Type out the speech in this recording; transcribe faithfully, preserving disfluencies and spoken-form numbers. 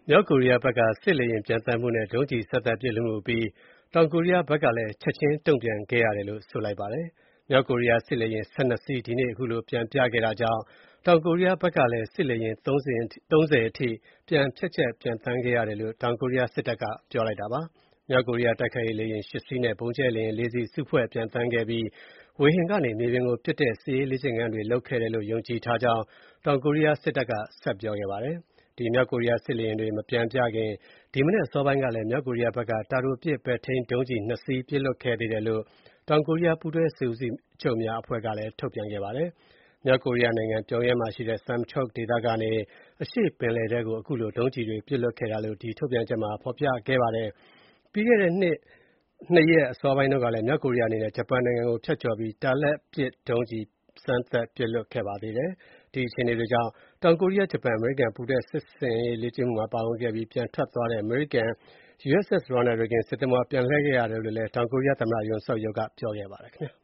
မြောက်ကိုရီးယားဘက်ကစစ်လေယာဉ်ပျံသန်းမှုနဲ့ဒုံးကျည်စက်သပ်ပစ်လွှတ်မှုအပြီးတောင်ကိုရီးယားဘက်ကလည်းချက်ချင်းတုံ့ပြန်ခဲ့ရတယ်လို့ဆိုလိုက်ပါတယ်။မြောက်ကိုရီးယားစစ်လေယာဉ်၁၂စီးဒီနေ့အခုလိုပြန်ပြခဲ့တာကြောင့်တောင်ကိုရီးယားဘက်ကလည်းစစ်လေယာဉ်၃၀အထိပြန်ဖြတ်ချက်ပျံသန်းခဲ့ရတယ်လို့တောင်ကိုရီးယားစစ်တပ်ကပြောလိုက်တာပါ။မြောက်ကိုရီးယားတိုက်ခိုက်ရေးလေယာဉ်၈စီးနဲ့ဗုံးကြဲလေယာဉ်၄စီးစုဖွဲ့ပျံသန်းခဲ့ပြီးဝေဟင်ကနေမြေပြင်ကိုပစ်တဲ့စစ်ရေးလေ့ကျင့်ခန်းတွေလုပ်ခဲ့တယ်လို့ယုံကြည်ထားကြောင်းတောင်ကိုရီးယားစစ်တပ်ကဆက်ပြောခဲ့ပါတယ်။ဒီမြောက်ကိုရီးယားစစ်လေယာဉ်တွေမပြန်ပြခင်ဒီမနက်အစောပိုင်းကလည်းမြောက်ကိုရီးယားဘက်ကတာတိုပစ်ပဲ့ထိန်းဒုံးကျည်၂စီးပစ်လွှတ်ခဲ့သေးတယ်လို့တောင်ကိုရီးယားပူးတွဲစစ်ဦးစီးချုပ်များအဖွဲ့ကလည်းထုတ်ပြန်ခဲ့ပါတယ်။မြောက်ကိုရီးယားနိုင်ငံပြုံယမ်းမှာရှိတဲ့ Samcheok ဒေသကနေအရှေ့ပင်လယ်ထဲကိုအခုလိုဒုံးကျည်တွေပစ်လွှတ်ခဲ့တာလို့ဒီထုတ်ပြန်ချက်မှာဖော်ပြခဲ့ပါတယ်။ပြီးခဲ့တဲ့နှစ်နှစ်ရက်အစောပိုင်းတုန်းကလည်းမြောက်ကိုရီးယားအနေနဲ့ဂျပန်နိုင်ငံကိုဖြတ်ကျော်ပြီးတာလတ်ပစ်ဒုံးကျည်စမ်းသပ်ပစ်လွှတ်ခဲ့ပါသေးတယ်။ဒီအခြေအနေတွေကြောင့်တောင်ကိုရီးယားဂျပန်အမေရိကန်ပူးတွဲစစ်ဆင်ရေးလေ့ကျင့်မှုမှာပါဝင်ခဲ့ပြီးပြန်ထွက်သွားတဲ့အမေရိကန် ယူ အက်စ် အက်စ် Ronald Reagan စစ်သင်္ဘောပြန်လှည့်ခဲ့ရတယ်လို့လည်းတောင်ကိုရီးယားသမ္မတ Yoon Suk Yeol ကပြောခဲ့ပါတယ်ခင်ဗျာ